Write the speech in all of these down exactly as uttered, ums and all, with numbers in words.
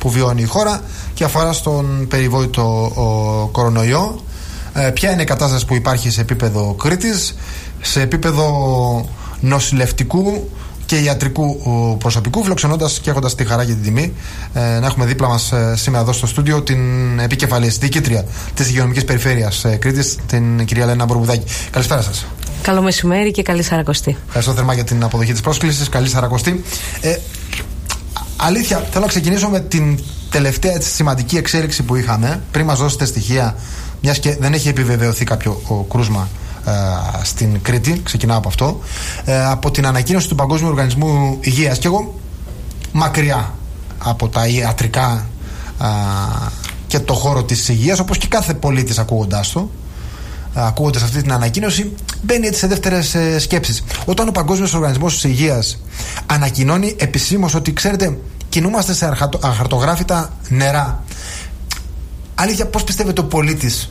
που βιώνει η χώρα και αφορά στον περιβόητο ο, κορονοϊό. Ε, ποια είναι η κατάσταση που υπάρχει σε επίπεδο Κρήτης, σε επίπεδο νοσηλευτικού και ιατρικού προσωπικού, φιλοξενώντας και έχοντας τη χαρά και την τιμή ε, να έχουμε δίπλα μας ε, σήμερα εδώ στο στούντιο την επικεφαλής διοικήτρια της Υγειονομικής Περιφέρειας ε, Κρήτης, την κυρία Λένα Μπορμπουδάκη. Καλησπέρα σας. Καλό μεσημέρι και καλή Σαρακοστή. Ευχαριστώ θερμά για την αποδοχή της πρόσκλησης. Καλή Σαρακοστή. Ε, αλήθεια, θέλω να ξεκινήσω με την τελευταία έτσι, σημαντική εξέλιξη που είχαμε, πριν μας δώσετε στοιχεία, μιας και δεν έχει επιβεβαιωθεί κάποιο ο, κρούσμα στην Κρήτη, ξεκινάω από αυτό, ε, από την ανακοίνωση του Παγκόσμιου Οργανισμού Υγείας. Και εγώ μακριά από τα ιατρικά α, και το χώρο της υγείας, όπως και κάθε πολίτης ακούγοντάς το, ακούγοντας αυτή την ανακοίνωση, μπαίνει έτσι σε δεύτερες ε, σκέψεις. Όταν ο Παγκόσμιος Οργανισμός Υγείας ανακοινώνει επισήμως ότι, ξέρετε, κινούμαστε σε αχαρτογράφητα νερά, αλήθεια, πώς πιστεύετε ο πολίτης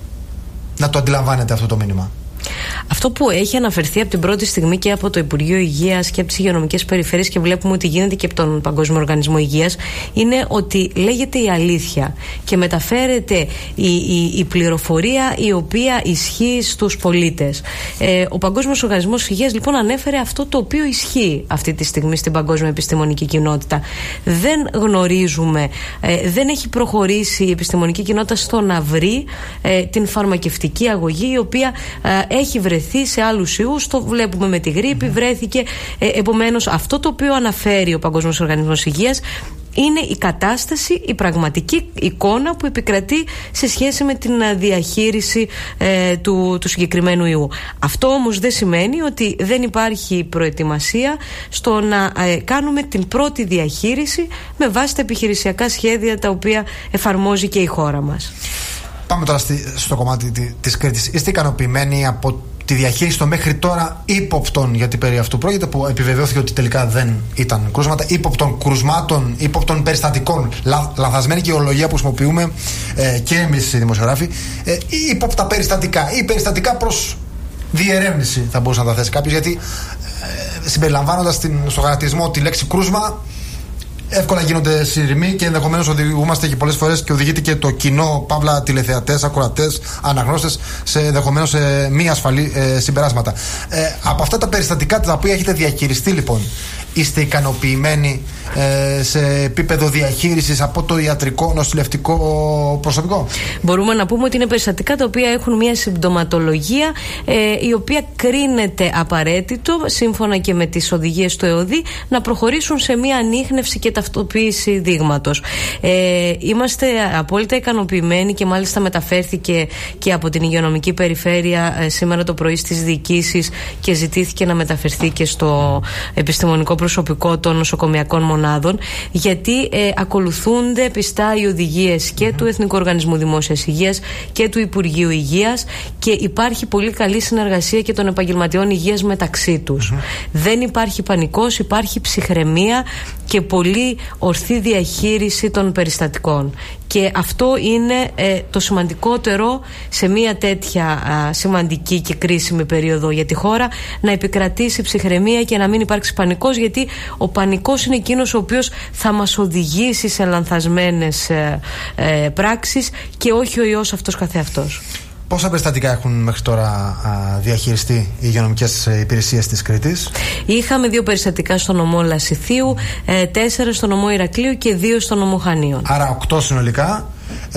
να το αντιλαμβάνεται αυτό το μήνυμα? Αυτό που έχει αναφερθεί από την πρώτη στιγμή και από το Υπουργείο Υγείας και από τις υγειονομικές περιφέρειες, και βλέπουμε ότι γίνεται και από τον Παγκόσμιο Οργανισμό Υγείας, είναι ότι λέγεται η αλήθεια και μεταφέρεται η, η, η πληροφορία η οποία ισχύει στους πολίτες. Ε, ο Παγκόσμιος Οργανισμός Υγείας λοιπόν ανέφερε αυτό το οποίο ισχύει αυτή τη στιγμή στην παγκόσμια επιστημονική κοινότητα. Δεν γνωρίζουμε, ε, δεν έχει προχωρήσει η επιστημονική κοινότητα στο να βρει ε, την φαρμακευτική αγωγή η οποία ε, έχει βρεθεί σε άλλους ιούς. Το βλέπουμε με τη γρίπη, βρέθηκε. Ε, επομένως, αυτό το οποίο αναφέρει ο Παγκόσμιος Οργανισμός Υγείας είναι η κατάσταση, η πραγματική εικόνα που επικρατεί σε σχέση με την διαχείριση ε, του, του συγκεκριμένου ιού. Αυτό όμως δεν σημαίνει ότι δεν υπάρχει προετοιμασία στο να ε, κάνουμε την πρώτη διαχείριση με βάση τα επιχειρησιακά σχέδια τα οποία εφαρμόζει και η χώρα μας. Πάμε τώρα στη, στο κομμάτι της Κρήτης. Είστε ικανοποιημένοι από τη διαχείριση των μέχρι τώρα ύποπτων, γιατί περί αυτού πρόκειται, που επιβεβαιώθηκε ότι τελικά δεν ήταν κρούσματα, ύποπτων κρουσμάτων, ύποπτων περιστατικών, λα, λανθασμένη και η ορολογία που χρησιμοποιούμε ε, και εμείς οι δημοσιογράφοι, ε, ύποπτα περιστατικά ή περιστατικά προς διερεύνηση, θα μπορούσε να τα θέσει κάποιος, γιατί ε, συμπεριλαμβάνοντας στο χαρακτηρισμό τη λέξη κρούσμα, εύκολα γίνονται σειρμοί και ενδεχομένως οδηγούμαστε και πολλές φορές και οδηγείται και το κοινό, παύλα τηλεθεατές, ακροατές, αναγνώστες, σε ενδεχομένως σε μη ασφαλή ε, συμπεράσματα. Ε, από αυτά τα περιστατικά τα οποία έχετε διαχειριστεί, λοιπόν, είστε ικανοποιημένοι ε, σε επίπεδο διαχείρισης από το ιατρικό, νοσηλευτικό προσωπικό? Μπορούμε να πούμε ότι είναι περιστατικά τα οποία έχουν μια συμπτωματολογία ε, η οποία κρίνεται απαραίτητο, σύμφωνα και με τις οδηγίες του ΕΟΔΗ, να προχωρήσουν σε μια ανίχνευση και ταυτοποίηση δείγματος. Ε, είμαστε απόλυτα ικανοποιημένοι και μάλιστα μεταφέρθηκε και από την Υγειονομική Περιφέρεια ε, σήμερα το πρωί στις διοικήσεις και ζητήθηκε να μεταφερθεί και στο επιστημονικό προσωπικό των νοσοκομιακών μονάδων, γιατί ε, ακολουθούνται πιστά οι οδηγίες και mm-hmm. του Εθνικού Οργανισμού Δημόσιας Υγείας και του Υπουργείου Υγείας, και υπάρχει πολύ καλή συνεργασία και των επαγγελματιών υγείας μεταξύ τους. Mm-hmm. Δεν υπάρχει πανικός, υπάρχει ψυχραιμία και πολύ ορθή διαχείριση των περιστατικών. Και αυτό είναι ε, το σημαντικότερο σε μια τέτοια α, σημαντική και κρίσιμη περίοδο για τη χώρα, να επικρατήσει ψυχραιμία και να μην υπάρξει πανικός, γιατί ο πανικός είναι εκείνος ο οποίος θα μας οδηγήσει σε λανθασμένες ε, ε, πράξεις και όχι ο ιός αυτός καθεαυτός. Πόσα περιστατικά έχουν μέχρι τώρα α, διαχειριστεί οι υγειονομικές υπηρεσίες της Κρήτης? Είχαμε δύο περιστατικά στο νομό Λασιθίου, ε, τέσσερα στο νομό Ηρακλείου και δύο στο νομό Χανίων. Άρα οκτώ συνολικά.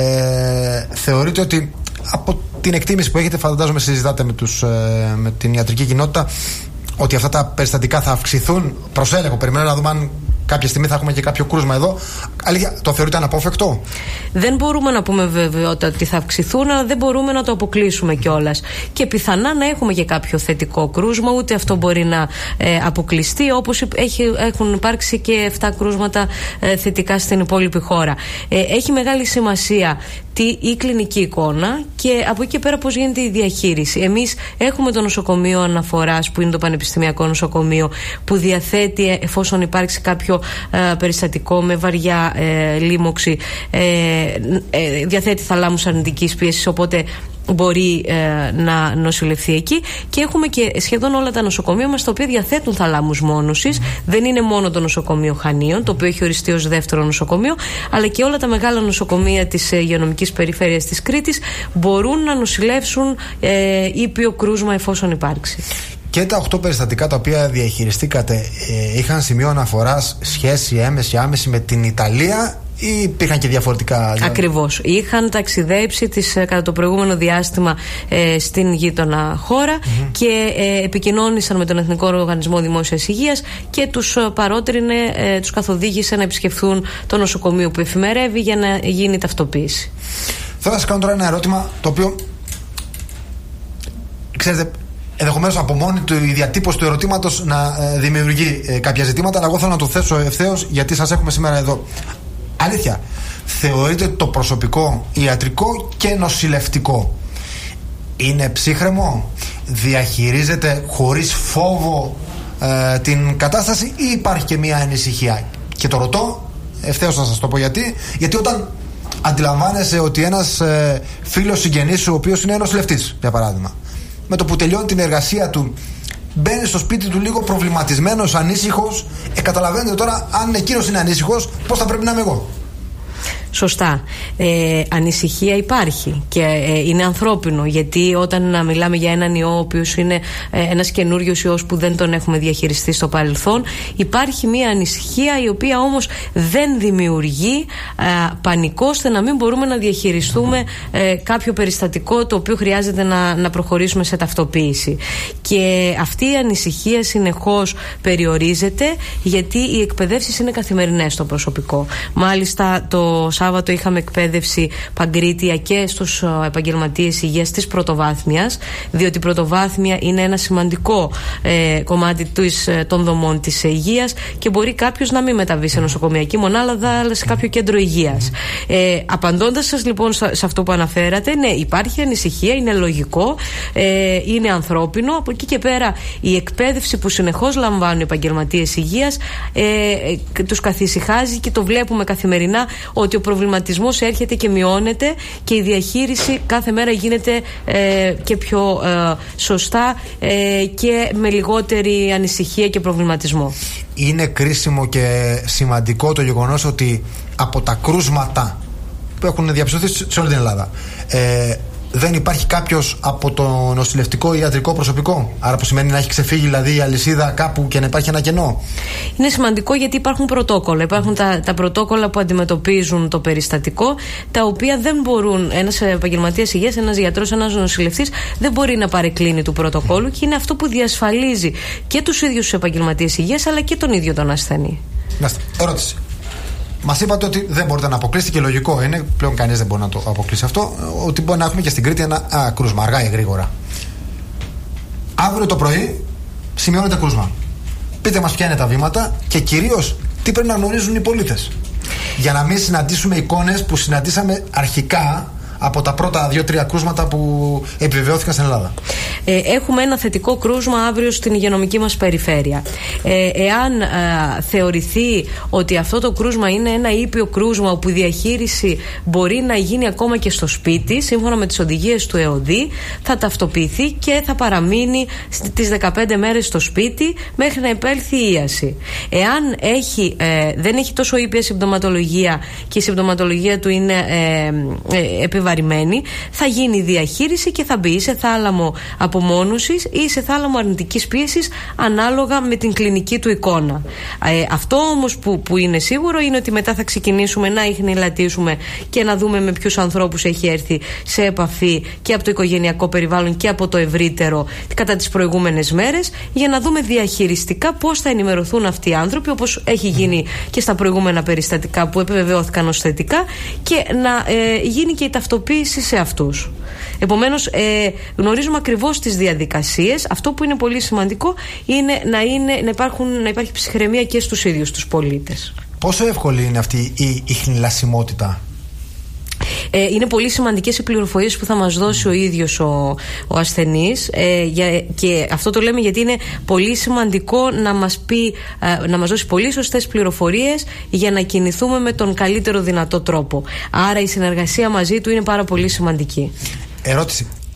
Ε, θεωρείτε ότι από την εκτίμηση που έχετε, φαντάζομαι συζητάτε με, τους, ε, με την ιατρική κοινότητα, ότι αυτά τα περιστατικά θα αυξηθούν? Προσέλεγω, περιμένω να δούμε αν κάποια στιγμή θα έχουμε και κάποιο κρούσμα εδώ. Αλήθεια, το θεωρείτε αναπόφευκτο? Δεν μπορούμε να πούμε βεβαιότητα ότι θα αυξηθούν, αλλά δεν μπορούμε να το αποκλείσουμε κιόλας. Και πιθανά να έχουμε και κάποιο θετικό κρούσμα, ούτε αυτό μπορεί να ε, αποκλειστεί, όπως έχει, έχουν υπάρξει και επτά κρούσματα ε, θετικά στην υπόλοιπη χώρα. Ε, έχει μεγάλη σημασία τι, η κλινική εικόνα και από εκεί και πέρα πώς γίνεται η διαχείριση. Εμείς έχουμε το νοσοκομείο αναφοράς, που είναι το Πανεπιστημιακό Νοσοκομείο, που διαθέτει, εφόσον υπάρξει κάποιο ε, περιστατικό με βαριά ε, λίμωξη, ε, ε, διαθέτει θαλάμους αρνητικής πίεσης, οπότε μπορεί ε, να νοσηλευθεί εκεί. Και έχουμε και σχεδόν όλα τα νοσοκομεία μας τα οποία διαθέτουν θαλάμους μόνωσης. Mm. Δεν είναι μόνο το νοσοκομείο Χανίων, το οποίο έχει οριστεί ως δεύτερο νοσοκομείο, αλλά και όλα τα μεγάλα νοσοκομεία της υγειονομικής περιφέρειας της Κρήτης μπορούν να νοσηλεύσουν ε, ήπιο κρούσμα εφόσον υπάρξει. Και τα οκτώ περιστατικά τα οποία διαχειριστήκατε ε, είχαν σημείο αναφοράς, σχέση έμεση άμεση με την Ιταλία ή υπήρχαν και διαφορετικά? Ακριβώς. Είχαν ταξιδέψει τις, κατά το προηγούμενο διάστημα ε, στην γείτονα χώρα mm-hmm. και ε, επικοινώνησαν με τον Εθνικό Οργανισμό Δημόσιας Υγείας και τους παρότρινε, ε, τους καθοδήγησε να επισκεφθούν το νοσοκομείο που εφημερεύει για να γίνει ταυτοποίηση. Θέλω να σας κάνω τώρα ένα ερώτημα το οποίο, ξέρετε, ενδεχομένως από μόνη του η διατύπωση του ερωτήματος να ε, δημιουργεί ε, κάποια ζητήματα, αλλά εγώ θέλω να το θέσω ευθέως γιατί σας έχουμε σήμερα εδώ. Αλήθεια, θεωρείτε το προσωπικό ιατρικό και νοσηλευτικό είναι ψύχρεμο, διαχειρίζεται χωρίς φόβο ε, την κατάσταση ή υπάρχει και μια ανησυχία? Και το ρωτώ ευθέως να σας το πω γιατί. Γιατί όταν αντιλαμβάνεσαι ότι ένας ε, φίλος συγγενής σου, ο οποίος είναι νοσηλευτής για παράδειγμα, με το που τελειώνει την εργασία του μπαίνει στο σπίτι του λίγο προβληματισμένος, ανήσυχος, ε, καταλαβαίνετε τώρα αν εκείνος είναι ανήσυχος πώς θα πρέπει να είμαι εγώ. Σωστά. Ε, ανησυχία υπάρχει και ε, είναι ανθρώπινο, γιατί όταν μιλάμε για έναν ιό ο οποίος είναι ε, ένας καινούριος ιός που δεν τον έχουμε διαχειριστεί στο παρελθόν, υπάρχει μια ανησυχία η οποία όμως δεν δημιουργεί ε, πανικό ώστε να μην μπορούμε να διαχειριστούμε ε, κάποιο περιστατικό το οποίο χρειάζεται να, να προχωρήσουμε σε ταυτοποίηση. Και αυτή η ανησυχία συνεχώς περιορίζεται, γιατί οι εκπαιδεύσεις είναι καθημερινές στο προσωπικό. Μάλιστα το Σάββατο είχαμε εκπαίδευση παγκρίτια και στους επαγγελματίες υγείας της πρωτοβάθμιας, διότι η πρωτοβάθμια είναι ένα σημαντικό ε, κομμάτι της, των δομών της υγείας και μπορεί κάποιος να μην μεταβεί σε νοσοκομιακή μονάδα, αλλά σε κάποιο κέντρο υγείας. Ε, απαντώντας σας λοιπόν σε αυτό που αναφέρατε, ναι, υπάρχει ανησυχία, είναι λογικό, ε, είναι ανθρώπινο. Από εκεί και πέρα η εκπαίδευση που συνεχώς λαμβάνουν οι επαγγελματίες υγείας ε, ε, τους καθησυχάζει και το βλέπουμε καθημερινά ότι ο προβληματισμός έρχεται και μειώνεται και η διαχείριση κάθε μέρα γίνεται ε, και πιο ε, σωστά ε, και με λιγότερη ανησυχία και προβληματισμό. Είναι κρίσιμο και σημαντικό το γεγονός ότι από τα κρούσματα που έχουν διαψευθεί σε όλη την Ελλάδα ε, δεν υπάρχει κάποιος από το νοσηλευτικό ή ιατρικό προσωπικό. Άρα που σημαίνει να έχει ξεφύγει δηλαδή η αλυσίδα κάπου και να υπάρχει ένα κενό. Είναι σημαντικό γιατί υπάρχουν πρωτόκολλα. Υπάρχουν τα, τα πρωτόκολλα που αντιμετωπίζουν το περιστατικό, τα οποία δεν μπορούν, ένας επαγγελματίας υγείας, ένας γιατρός, ένας νοσηλευτής δεν μπορεί να παρεκκλίνει του πρωτοκόλλου και είναι αυτό που διασφαλίζει και τους ίδιους τους επαγγελματίες υγείας αλλά και τον ίδιο τον ασθενή. Ερώτηση. Μας είπατε ότι δεν μπορείτε να αποκλείσετε, και λογικό είναι, πλέον κανείς δεν μπορεί να το αποκλείσει αυτό, ότι μπορεί να έχουμε και στην Κρήτη ένα α, κρούσμα, αργά ή γρήγορα. Αύριο το πρωί σημειώνεται κρούσμα. Πείτε μας ποια είναι τα βήματα και κυρίως τι πρέπει να γνωρίζουν οι πολίτες. Για να μην συναντήσουμε εικόνες που συναντήσαμε αρχικά από τα πρώτα δύο-τρία κρούσματα που επιβεβαιώθηκαν στην Ελλάδα. Ε, έχουμε ένα θετικό κρούσμα αύριο στην υγειονομική μας περιφέρεια. Ε, εάν ε, θεωρηθεί ότι αυτό το κρούσμα είναι ένα ήπιο κρούσμα όπου η διαχείριση μπορεί να γίνει ακόμα και στο σπίτι, σύμφωνα με τις οδηγίες του ΕΟΔΗ, θα ταυτοποιηθεί και θα παραμείνει τις δεκαπέντε μέρες στο σπίτι μέχρι να επέλθει η ίαση. Εάν έχει, ε, δεν έχει τόσο ήπια συμπτωματολογία και η συμπτωματολογία του είναι ε, ε, επιβαρημένη, θα γίνει η διαχείριση και θα μπει σε θάλαμο απομόνωσης ή σε θάλαμο αρνητικής πίεσης ανάλογα με την κλινική του εικόνα. Ε, αυτό όμως που, που είναι σίγουρο είναι ότι μετά θα ξεκινήσουμε να ιχνηλατήσουμε και να δούμε με ποιους ανθρώπους έχει έρθει σε επαφή και από το οικογενειακό περιβάλλον και από το ευρύτερο κατά τις προηγούμενες μέρες, για να δούμε διαχειριστικά πώς θα ενημερωθούν αυτοί οι άνθρωποι, όπως έχει γίνει και στα προηγούμενα περιστατικά που επιβεβαιώθηκαν ως θετικά, και να ε, γίνει και η ταυτοποίηση σε αυτούς. Επομένως, ε, γνωρίζουμε ακριβώς τις διαδικασίες. Αυτό που είναι πολύ σημαντικό είναι να, είναι, να, υπάρχουν, να υπάρχει ψυχραιμία και στους ίδιους τους πολίτες. Πόσο εύκολη είναι αυτή η ιχνηλασιμότητα? Ε, είναι πολύ σημαντικές οι πληροφορίες που θα μας δώσει ο ίδιος ο, ο ασθενής, ε, για, και αυτό το λέμε γιατί είναι πολύ σημαντικό να μας πει, ε, να μας δώσει πολύ σωστές πληροφορίες για να κινηθούμε με τον καλύτερο δυνατό τρόπο. Άρα η συνεργασία μαζί του είναι πάρα πολύ σημαντική. Ερώτηση.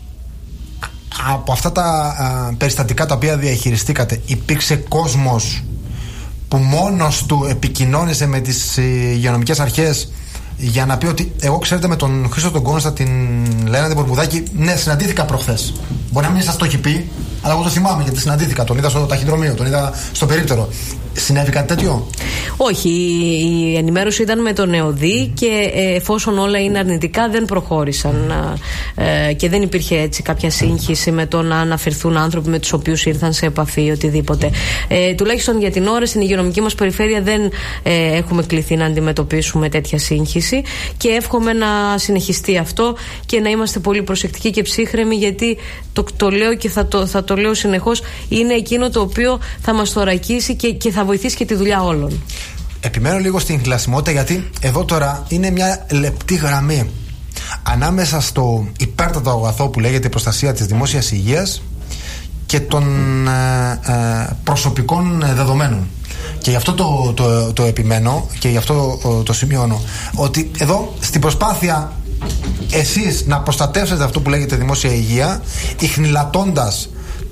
από αυτά τα α, περιστατικά τα οποία διαχειριστήκατε, υπήρξε κόσμος που μόνος του επικοινώνησε με τις υγειονομικές αρχές για να πει ότι εγώ, ξέρετε, με τον Χρήστο τον Κόνστα, την Λένα την Πορπουδάκη, ναι, συναντήθηκα προχθές. Μπορεί να μην σας το έχει πει, αλλά εγώ το θυμάμαι γιατί συναντήθηκα. Τον είδα στο ταχυδρομείο, τον είδα στο περίπτερο. Συνέβη κάτι τέτοιο? Όχι, η ενημέρωση ήταν με τον ΕΟΔΗ και εφόσον όλα είναι αρνητικά δεν προχώρησαν ε, και δεν υπήρχε έτσι κάποια σύγχυση με το να αναφερθούν άνθρωποι με τους οποίους ήρθαν σε επαφή ή οτιδήποτε. Ε, τουλάχιστον για την ώρα στην υγειονομική μας περιφέρεια δεν ε, έχουμε κληθεί να αντιμετωπίσουμε τέτοια σύγχυση και εύχομαι να συνεχιστεί αυτό και να είμαστε πολύ προσεκτικοί και ψύχρεμοι, γιατί το, το λέω και θα το, θα το λέω συνεχώς, είναι εκείνο το οποίο θα μας θωρακίσει και, και θα βοηθήσει και τη δουλειά όλων. Επιμένω λίγο στην κλασιμότητα, γιατί εδώ τώρα είναι μια λεπτή γραμμή ανάμεσα στο υπέρτατο αγαθό που λέγεται η προστασία της δημόσιας υγείας και των ε, ε, προσωπικών δεδομένων. Και γι' αυτό το, το, το επιμένω και γι' αυτό το, το σημειώνω, ότι εδώ στην προσπάθεια εσείς να προστατεύσετε αυτό που λέγεται δημόσια υγεία, ιχνηλατώντας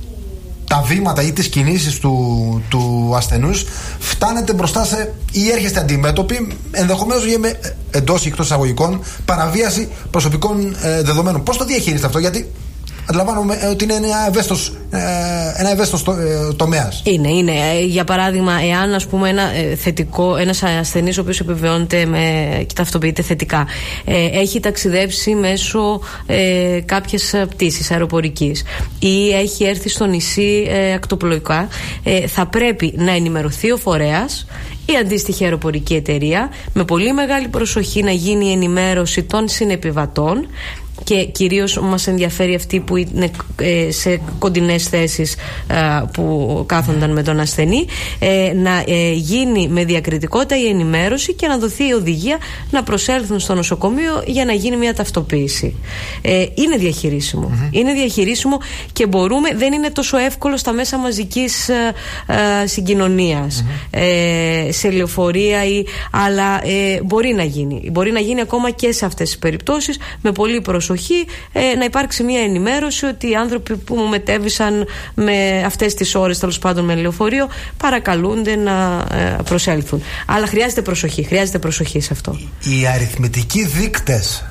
τα βήματα ή τις κινήσεις του, του ασθενούς, φτάνετε μπροστά σε ή έρχεστε αντιμέτωποι ενδεχομένως για με εντός ή εκτός εισαγωγικών παραβίαση προσωπικών ε, δεδομένων. Πώς το διαχειρίζετε αυτό? Γιατί αντιλαμβάνομαι ότι είναι ένα ευαίσθητος, ένα ευαίσθητος τομέας. Είναι, είναι. Για παράδειγμα, εάν ας πούμε ένα θετικό, ένας ασθενής ο οποίος επιβεβαιώνεται με, και ταυτοποιείται θετικά, ε, έχει ταξιδέψει μέσω ε, κάποιες πτήσης αεροπορικής ή έχει έρθει στο νησί ε, ακτοπλοϊκά, ε, θα πρέπει να ενημερωθεί ο φορέας, η αντίστοιχη αεροπορική εταιρεία, με πολύ μεγάλη προσοχή να γίνει η ενημέρωση των συνεπιβατών και κυρίως μας ενδιαφέρει αυτοί που είναι ε, σε κοντινές θέσεις ε, που κάθονταν με τον ασθενή, ε, να ε, γίνει με διακριτικότητα η ενημέρωση και να δοθεί η οδηγία να προσέλθουν στο νοσοκομείο για να γίνει μια ταυτοποίηση. Ε, είναι διαχειρίσιμο. Mm-hmm. Είναι διαχειρίσιμο και μπορούμε, δεν είναι τόσο εύκολο στα μέσα μαζικής ε, ε, συγκοινωνίας, mm-hmm. ε, σε λεωφορεία ή, αλλά ε, μπορεί να γίνει. Μπορεί να γίνει ακόμα και σε αυτές τις περιπτώσεις με πολύ προσοχή, ε, να υπάρξει μια ενημέρωση ότι οι άνθρωποι που μετέβησαν με αυτές τις ώρες, τέλος πάντων με λεωφορείο, παρακαλούνται να ε, προσέλθουν. Αλλά χρειάζεται προσοχή, χρειάζεται προσοχή σε αυτό. Οι αριθμητικοί δείκτες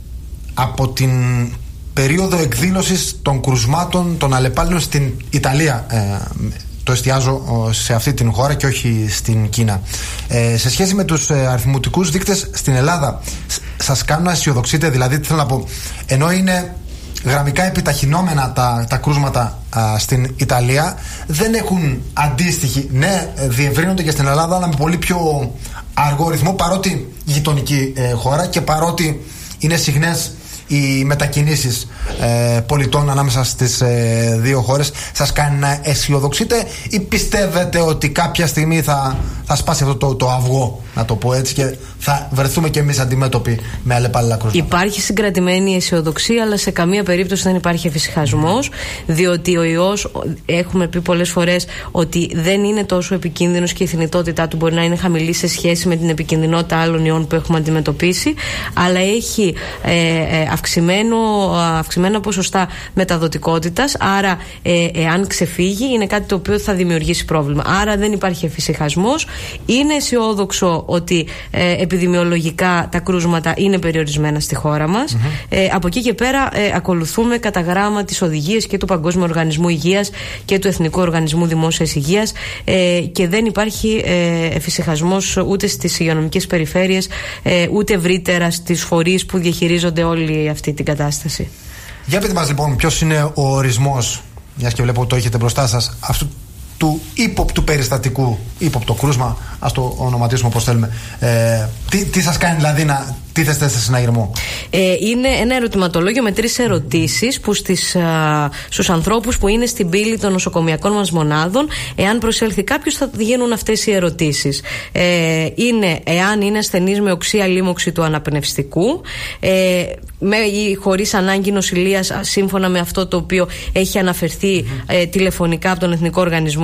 από την περίοδο εκδήλωσης των κρουσμάτων των αλλεπάλληλων στην Ιταλία, ε, το εστιάζω σε αυτή την χώρα και όχι στην Κίνα, ε, σε σχέση με τους ε, αριθμητικούς δείκτες στην Ελλάδα, σας κάνουν να αισιοδοξείτε? Δηλαδή, τι θέλω να πω, ενώ είναι γραμμικά επιταχυνόμενα τα, τα κρούσματα α, στην Ιταλία, δεν έχουν αντίστοιχη, ναι, διευρύνονται και στην Ελλάδα, αλλά με πολύ πιο αργό ρυθμό, παρότι γειτονική ε, χώρα και παρότι είναι συχνές οι μετακινήσεις ε, πολιτών ανάμεσα στις ε, δύο χώρες. Σας κάνει να αισιοδοξείτε ή πιστεύετε ότι κάποια στιγμή θα, θα σπάσει αυτό το, το αυγό, να το πω έτσι, και θα βρεθούμε κι εμείς αντιμέτωποι με αλλεπάλληλα κρούσματα? Υπάρχει συγκρατημένη αισιοδοξία, αλλά σε καμία περίπτωση δεν υπάρχει εφησυχασμός, διότι ο ιός, έχουμε πει πολλές φορές ότι δεν είναι τόσο επικίνδυνος και η θνητότητά του μπορεί να είναι χαμηλή σε σχέση με την επικινδυνότητα άλλων ιών που έχουμε αντιμετωπίσει, αλλά έχει ε, ε, αυξημένο, αυξημένα ποσοστά μεταδοτικότητας, άρα ε, εάν ξεφύγει είναι κάτι το οποίο θα δημιουργήσει πρόβλημα. Άρα δεν υπάρχει εφησυχασμός. Είναι αισιόδοξο ότι ε, επιδημιολογικά τα κρούσματα είναι περιορισμένα στη χώρα μας. Mm-hmm. Ε, από εκεί και πέρα ε, ακολουθούμε κατά γράμμα τις οδηγίες και του Παγκόσμιου Οργανισμού Υγείας και του Εθνικού Οργανισμού Δημόσιας Υγείας, ε, και δεν υπάρχει ε, εφησυχασμός ούτε στις υγειονομικές περιφέρειες, ε, ούτε ευρύτερα στις φορείς που διαχειρίζονται όλη αυτή την κατάσταση. Για πείτε μας λοιπόν, ποιος είναι ο ορισμός, μιας και βλέπω ότι το έχετε μπροστά σας, αυτού του ύποπτου περιστατικού, ύποπτο κρούσμα, ας το ονοματίσουμε όπως θέλουμε. Ε, τι, τι σας κάνει δηλαδή να τίθεστε σε συναγερμό? Ε, είναι ένα ερωτηματολόγιο με τρεις ερωτήσεις που στις, α, στους ανθρώπους που είναι στην πύλη των νοσοκομιακών μας μονάδων, εάν προσέλθει κάποιος, θα γίνουν αυτές οι ερωτήσεις. Ε, είναι εάν είναι ασθενής με οξία λίμωξη του αναπνευστικού, ε, με ή χωρίς ανάγκη νοσηλείας, σύμφωνα με αυτό το οποίο έχει αναφερθεί mm-hmm. ε, τηλεφωνικά από τον Εθνικό Οργανισμό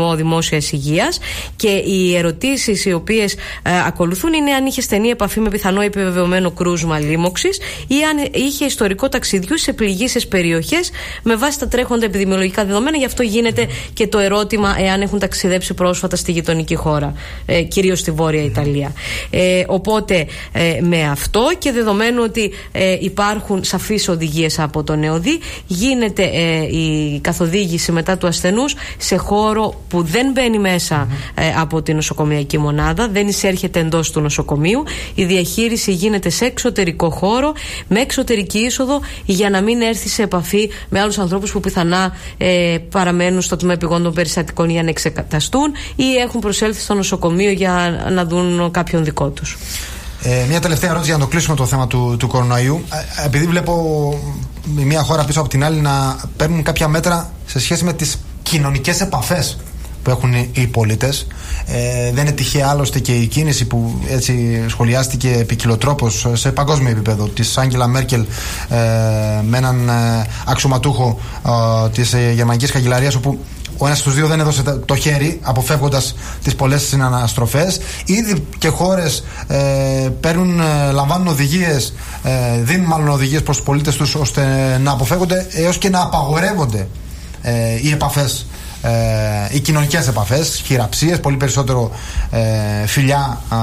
Οργανισμό Δημόσιας Υγείας, και οι ερωτήσεις οι οποίες ε, ακολουθούν είναι αν είχε στενή επαφή με πιθανό επιβεβαιωμένο κρούσμα λίμωξης ή αν είχε ιστορικό ταξιδιού σε πληγήσεις περιοχές με βάση τα τρέχοντα επιδημιολογικά δεδομένα. Γι' αυτό γίνεται και το ερώτημα εάν έχουν ταξιδέψει πρόσφατα στη γειτονική χώρα, ε, κυρίως στη Βόρεια Ιταλία. Ε, οπότε ε, με αυτό και δεδομένου ότι ε, υπάρχουν σαφείς οδηγίες από τον ΕΟΔΗ, γίνεται ε, η καθοδήγηση μετά του ασθενούς σε χώρο που δεν μπαίνει μέσα ε, από την νοσοκομιακή μονάδα, δεν εισέρχεται εντός του νοσοκομείου. Η διαχείριση γίνεται σε εξωτερικό χώρο με εξωτερική είσοδο, για να μην έρθει σε επαφή με άλλους ανθρώπους που πιθανά ε, παραμένουν στο τμήμα επιγόντων περιστατικών για να εξεταστούν ή έχουν προσέλθει στο νοσοκομείο για να δουν κάποιον δικό τους. Ε, μια τελευταία ερώτηση για να το κλείσουμε το θέμα του, του κορονοϊού. Ε, επειδή βλέπω μια χώρα πίσω από την άλλη να παίρνουν κάποια μέτρα σε σχέση με τις κοινωνικές επαφές που έχουν οι πολίτες. Ε, δεν είναι τυχαία άλλωστε και η κίνηση που έτσι σχολιάστηκε ποικιλοτρόπως σε παγκόσμιο επίπεδο της Άγγελα Μέρκελ ε, με έναν ε, αξιωματούχο ε, της ε, γερμανικής καγκελαρίας, όπου ο ένας στους δύο δεν έδωσε το χέρι, αποφεύγοντας τις πολλές συναναστροφές. Ήδη και χώρες ε, παίρνουν, ε, λαμβάνουν οδηγίες, ε, δίνουν μάλλον οδηγίες προς τους πολίτες τους ώστε να αποφεύγονται έως και να απαγορεύονται ε, οι επαφές, ε, οι κοινωνικές επαφές, χειραψίες, πολύ περισσότερο ε, φιλιά α,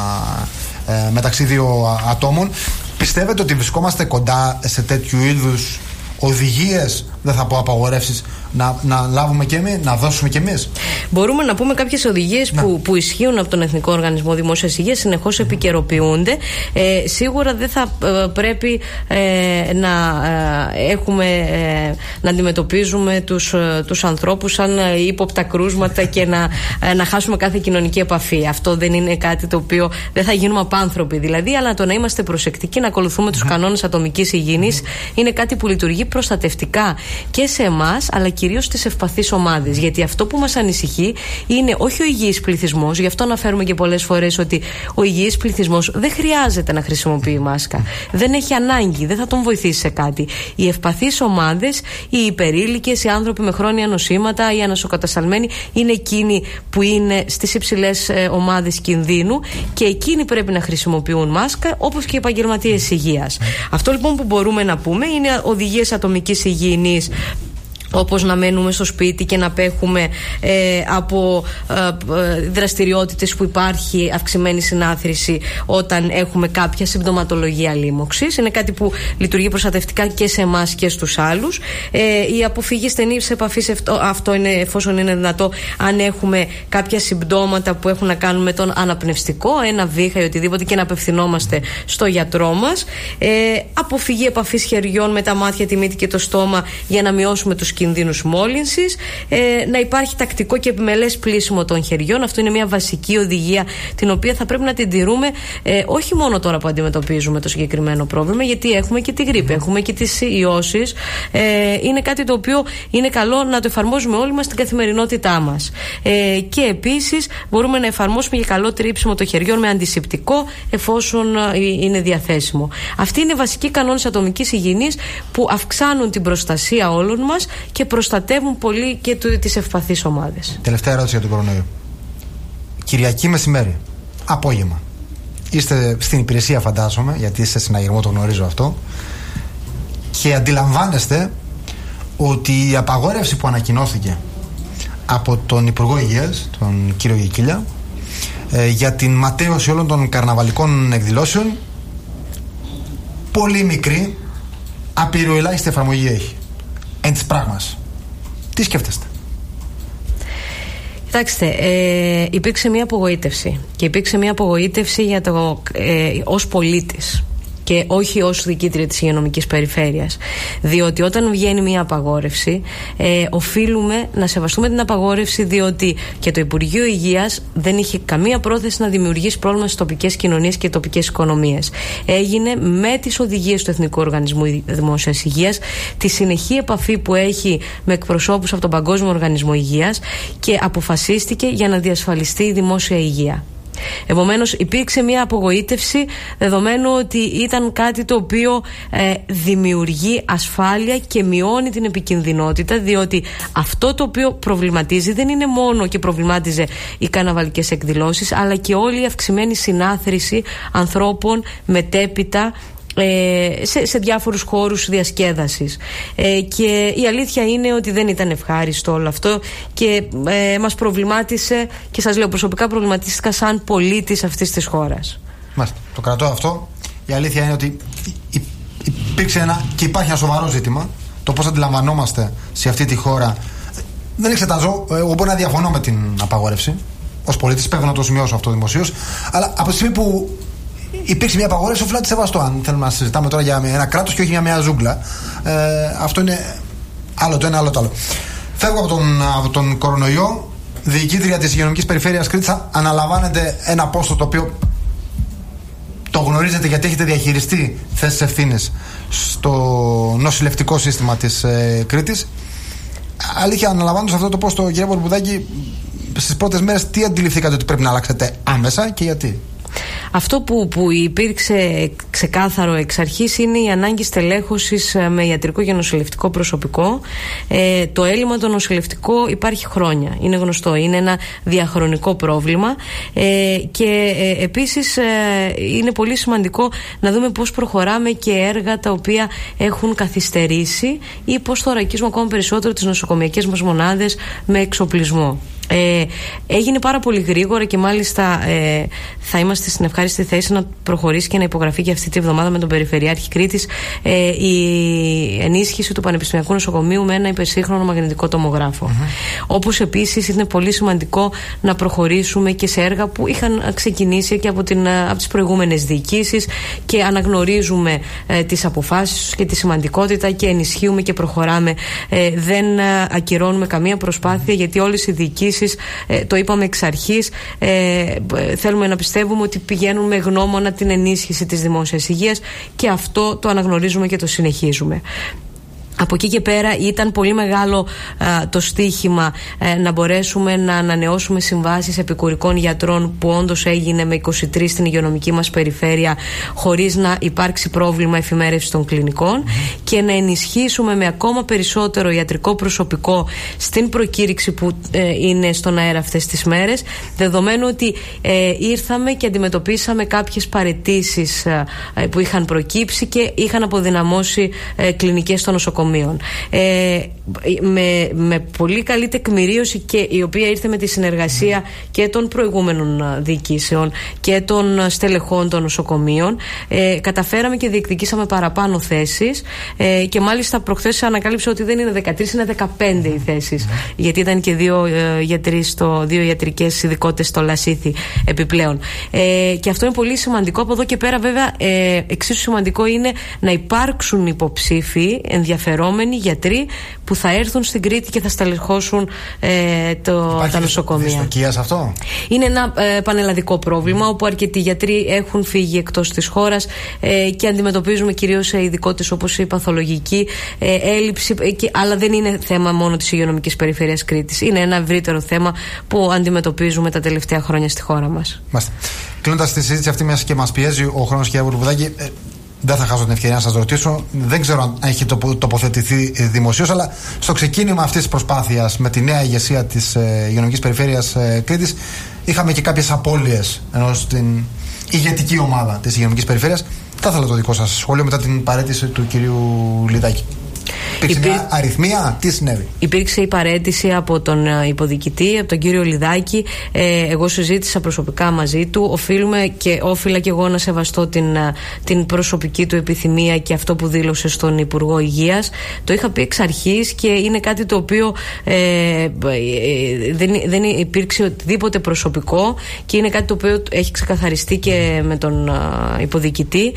ε, μεταξύ δύο ατόμων. Πιστεύετε ότι βρισκόμαστε κοντά σε τέτοιου είδους οδηγίες, δεν θα πω απαγορεύσεις, να, να λάβουμε και εμείς, να δώσουμε και εμείς? Μπορούμε να πούμε κάποιες οδηγίες που, που ισχύουν από τον Εθνικό Οργανισμό Δημόσιας Υγείας, συνεχώς mm. επικαιροποιούνται. Ε, σίγουρα δεν θα ε, πρέπει ε, να ε, έχουμε ε, να αντιμετωπίζουμε τους, ε, τους ανθρώπους σαν ε, ύποπτα κρούσματα και να, ε, να χάσουμε κάθε κοινωνική επαφή. Αυτό δεν είναι κάτι το οποίο δεν θα γίνουμε απάνθρωποι δηλαδή, αλλά το να είμαστε προσεκτικοί, να ακολουθούμε mm. τους κανόνες ατομικής υγιεινής mm. είναι κάτι που λειτουργεί προστατευτικά και σε εμάς, αλλά κυρίως στις ευπαθείς ομάδες. Γιατί αυτό που μας ανησυχεί είναι όχι ο υγιής πληθυσμός, γι' αυτό αναφέρουμε και πολλές φορές ότι ο υγιής πληθυσμός δεν χρειάζεται να χρησιμοποιεί μάσκα. Δεν έχει ανάγκη, δεν θα τον βοηθήσει σε κάτι. Οι ευπαθείς ομάδες, οι υπερήλικες, οι άνθρωποι με χρόνια νοσήματα, οι ανασοκατασταλμένοι είναι εκείνοι που είναι στις υψηλές ε, ομάδες κινδύνου και εκείνοι πρέπει να χρησιμοποιούν μάσκα, όπως και οι επαγγελματίες υγείας. Αυτό λοιπόν που μπορούμε να πούμε είναι οδηγίες ατομικής υγιεινής, όπως να μένουμε στο σπίτι και να απέχουμε ε, από ε, δραστηριότητες που υπάρχει αυξημένη συνάθρηση όταν έχουμε κάποια συμπτωματολογία λίμωξης. Είναι κάτι που λειτουργεί προστατευτικά και σε εμάς και στους άλλους. Ε, η αποφυγή στενής επαφής, αυτό, αυτό είναι εφόσον είναι δυνατό, αν έχουμε κάποια συμπτώματα που έχουν να κάνουν με τον αναπνευστικό, ένα βήχα ή οτιδήποτε, και να απευθυνόμαστε στο γιατρό μας. Ε, αποφυγή επαφής χεριών με τα μάτια, τη μύτη και το στόμα για να μειώσουμε τους κινδύνους μόλυνσης, ε, να υπάρχει τακτικό και επιμελές πλύσιμο των χεριών. Αυτό είναι μια βασική οδηγία την οποία θα πρέπει να την τηρούμε, ε, όχι μόνο τώρα που αντιμετωπίζουμε το συγκεκριμένο πρόβλημα, γιατί έχουμε και τη γρίπη, έχουμε και τις ιώσεις. Ε, είναι κάτι το οποίο είναι καλό να το εφαρμόζουμε όλοι μας στην καθημερινότητά μας. Ε, και επίσης μπορούμε να εφαρμόσουμε και καλό τρίψιμο των χεριών με αντισηπτικό εφόσον είναι διαθέσιμο. Αυτοί είναι βασικοί κανόνες ατομικής υγιεινής που αυξάνουν την προστασία όλων μας και προστατεύουν πολύ και τις ευπαθείς ομάδες. Τελευταία ερώτηση για τον κορονοϊό. Κυριακή μεσημέρι, απόγευμα. Είστε στην υπηρεσία, φαντάζομαι, γιατί είστε συναγερμό, το γνωρίζω αυτό. Και αντιλαμβάνεστε ότι η απαγόρευση που ανακοινώθηκε από τον Υπουργό Υγείας, τον κύριο Γεκίλια, ε, για την ματαίωση όλων των καρναβαλικών εκδηλώσεων, πολύ μικρή, απειροελάχιστη εφαρμογή έχει. Εν της πράγμας. Τι σκέφτεστε? Κοιτάξτε, ε, υπήρξε μια απογοήτευση. Και υπήρξε μια απογοήτευση για το, ε, ως πολίτης και όχι ως διοικήτρια της υγειονομικής περιφέρειας. Διότι όταν βγαίνει μια απαγόρευση, ε, οφείλουμε να σεβαστούμε την απαγόρευση, διότι και το Υπουργείο Υγείας δεν είχε καμία πρόθεση να δημιουργήσει πρόβλημα στις τοπικές κοινωνίες και τοπικές οικονομίες. Έγινε με τις οδηγίες του Εθνικού Οργανισμού Δημόσιας Υγείας, τη συνεχή επαφή που έχει με εκπροσώπους από τον Παγκόσμιο Οργανισμό Υγείας, και αποφασίστηκε για να διασφαλιστεί η δημόσια υγεία. Επομένως, υπήρξε μια απογοήτευση, δεδομένου ότι ήταν κάτι το οποίο ε, δημιουργεί ασφάλεια και μειώνει την επικινδυνότητα, διότι αυτό το οποίο προβληματίζει δεν είναι μόνο και προβλημάτιζε οι καρναβαλικές εκδηλώσεις, αλλά και όλη η αυξημένη συνάθρηση ανθρώπων μετέπειτα Σε, σε διάφορους χώρους διασκέδασης. Ε, και η αλήθεια είναι ότι δεν ήταν ευχάριστο όλο αυτό και ε, μας προβλημάτισε, και σας λέω προσωπικά προβληματίστηκα σαν πολίτης αυτής της χώρας. Μάλιστα, το κρατώ αυτό. Η αλήθεια είναι ότι υπήρξε ένα και υπάρχει ένα σοβαρό ζήτημα, το πώς αντιλαμβανόμαστε σε αυτή τη χώρα. Δεν εξετάζω, εγώ μπορεί να διαφωνώ με την απαγόρευση ως πολίτης, πρέπει να το σημειώσω αυτό δημοσίως, αλλά από τη στιγμή που υπήρξε μια απαγόρευση, οφείλω να τη σεβαστώ. Αν θέλουμε να συζητάμε τώρα για ένα κράτος και όχι για μια ζούγκλα, ε, αυτό είναι άλλο το ένα, άλλο το άλλο. Φεύγω από τον, από τον κορονοϊό. Διοικήτρια της Υγειονομικής Περιφέρειας Κρήτης, αναλαμβάνετε ένα πόστο το οποίο το γνωρίζετε γιατί έχετε διαχειριστεί θέσεις ευθύνης στο νοσηλευτικό σύστημα της ε, Κρήτης. Αλήθεια, αναλαμβάνοντας αυτό το πόστο, κύριε Βορμπουδάκη, στις πρώτες μέρες τι αντιληφθήκατε ότι πρέπει να αλλάξετε άμεσα και γιατί? Αυτό που, που υπήρξε ξεκάθαρο εξ αρχής είναι η ανάγκη στελέχωσης με ιατρικό και νοσηλευτικό προσωπικό. Ε, το έλλειμμα το νοσηλευτικό υπάρχει χρόνια, είναι γνωστό, είναι ένα διαχρονικό πρόβλημα ε, και ε, επίσης ε, είναι πολύ σημαντικό να δούμε πώς προχωράμε και έργα τα οποία έχουν καθυστερήσει ή πώς θωρακίζουμε ακόμα περισσότερο τις νοσοκομιακές μας μονάδες με εξοπλισμό. Ε, έγινε πάρα πολύ γρήγορα και μάλιστα ε, θα είμαστε στην ευχάριστη θέση να προχωρήσει και να υπογραφεί και αυτή τη βδομάδα με τον Περιφερειάρχη Κρήτης ε, η ενίσχυση του Πανεπιστημιακού Νοσοκομείου με ένα υπερσύγχρονο μαγνητικό τομογράφο. Mm-hmm. Όπως επίσης είναι πολύ σημαντικό να προχωρήσουμε και σε έργα που είχαν ξεκινήσει και από, την, από τις προηγούμενες διοικήσεις και αναγνωρίζουμε ε, τις αποφάσεις τους και τη σημαντικότητα και ενισχύουμε και προχωράμε. Ε, δεν ακυρώνουμε καμία προσπάθεια, γιατί όλες οι διοικήσεις, Ε, το είπαμε εξ αρχής, ε, θέλουμε να πιστεύουμε ότι πηγαίνουν με γνώμονα την ενίσχυση της δημόσιας υγείας και αυτό το αναγνωρίζουμε και το συνεχίζουμε. Από εκεί και πέρα ήταν πολύ μεγάλο α, το στίχημα ε, να μπορέσουμε να ανανεώσουμε συμβάσεις επικουρικών γιατρών, που όντως έγινε με είκοσι τρεις στην υγειονομική μας περιφέρεια, χωρίς να υπάρξει πρόβλημα εφημέρευσης των κλινικών, mm-hmm. και να ενισχύσουμε με ακόμα περισσότερο ιατρικό προσωπικό στην προκήρυξη που ε, είναι στον αέρα αυτές τις μέρες, δεδομένου ότι ε, ήρθαμε και αντιμετωπίσαμε κάποιες παραιτήσεις ε, που είχαν προκύψει και είχαν αποδυναμώσει ε, κλινικές στο νοσοκομείο. Ε, με, με πολύ καλή τεκμηρίωση, και η οποία ήρθε με τη συνεργασία και των προηγούμενων διοικήσεων και των στελεχών των νοσοκομείων, ε, καταφέραμε και διεκδικήσαμε παραπάνω θέσεις, ε, και μάλιστα προχθές ανακάλυψα ότι δεν είναι δεκατρείς, είναι δεκαπέντε οι θέσεις, mm. γιατί ήταν και δύο, ε, γιατροί στο, δύο ιατρικές ειδικότητες στο Λασίθι επιπλέον, ε, και αυτό είναι πολύ σημαντικό. Από εδώ και πέρα βέβαια ε, εξίσου σημαντικό είναι να υπάρξουν υποψήφοι ενδιαφερόμενοι γιατροί που θα έρθουν στην Κρήτη και θα στελεχώσουν ε, το, τα νοσοκομεία. Υπάρχει αυτό? Είναι ένα ε, πανελλαδικό πρόβλημα, όπου αρκετοί γιατροί έχουν φύγει εκτός της χώρας ε, και αντιμετωπίζουμε κυρίως σε ειδικότητες όπως η παθολογική ε, έλλειψη, ε, και, αλλά δεν είναι θέμα μόνο της Υγειονομικής Περιφέρειας Κρήτης. Είναι ένα ευρύτερο θέμα που αντιμετωπίζουμε τα τελευταία χρόνια στη χώρα μας. Μάλιστα. Κλείνοντας τη συζήτηση αυτή, μέσα και μας πιέζει ο χρόνος, κυρία Βουρβουδάκη, ε, δεν θα χάσω την ευκαιρία να σας ρωτήσω. Δεν ξέρω αν έχει τοποθετηθεί δημοσίως, αλλά στο ξεκίνημα αυτής της προσπάθειας με τη νέα ηγεσία της ε, Υγειονομικής Περιφέρειας ε, Κρήτης, είχαμε και κάποιες απώλειες ενώ στην ηγετική ομάδα της Υγειονομικής Περιφέρειας. Θα ήθελα το δικό σας σχόλιο μετά την παραίτηση του κυρίου Λιδάκη. Υπήρξε Υπήρ... μια αριθμία, τι συνέβη? Υπήρξε η παραίτηση από τον υποδικητή, από τον κύριο Λιδάκη. Ε, εγώ συζήτησα προσωπικά μαζί του. Οφείλουμε και όφιλα και εγώ να σεβαστώ την, την προσωπική του επιθυμία και αυτό που δήλωσε στον Υπουργό Υγείας. Το είχα πει εξ αρχής και είναι κάτι το οποίο ε, δεν, δεν υπήρξε οτιδήποτε προσωπικό και είναι κάτι το οποίο έχει ξεκαθαριστεί και με τον υποδικητή.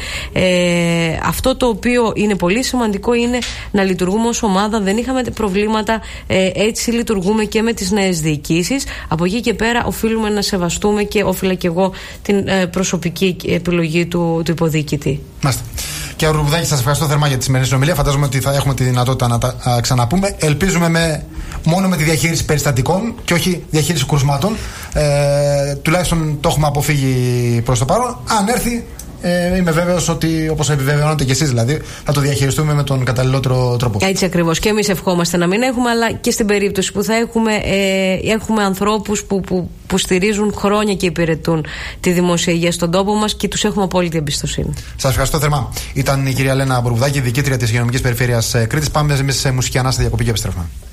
Ε, αυτό το οποίο είναι πολύ σημαντικό είναι να λειτουργούμε ως ομάδα, δεν είχαμε προβλήματα, ε, έτσι λειτουργούμε και με τις νέες διοικήσεις. Από εκεί και πέρα οφείλουμε να σεβαστούμε και όφιλα και εγώ την ε, προσωπική επιλογή του, του υποδικητή. Μάλιστα. Και ο Μπουρβουδάκη, σας ευχαριστώ θερμά για τη σημερινή συνομιλία. Φαντάζομαι ότι θα έχουμε τη δυνατότητα να τα α, ξαναπούμε. Ελπίζουμε με, μόνο με τη διαχείριση περιστατικών και όχι διαχείριση κρουσμάτων. Ε, τουλάχιστον το έχουμε αποφύγει προς το παρόν. Αν έρθει, ε, είμαι βέβαιος ότι, όπως επιβεβαιώνετε και εσείς, δηλαδή, θα το διαχειριστούμε με τον καταλληλότερο τρόπο. Έτσι ακριβώς. Και εμείς ευχόμαστε να μην έχουμε, αλλά και στην περίπτωση που θα έχουμε, ε, έχουμε ανθρώπους που, που, που στηρίζουν χρόνια και υπηρετούν τη δημόσια υγεία στον τόπο μας και τους έχουμε απόλυτη εμπιστοσύνη. Σας ευχαριστώ θερμά. Ήταν η κυρία Λένα Μπουρβουδάκη, διοικήτρια της Υγειονομικής Περιφέρειας Κρήτης. Πάμε εμείς σε μουσική ανάσταση, διακοπή και επιστρέφουμε.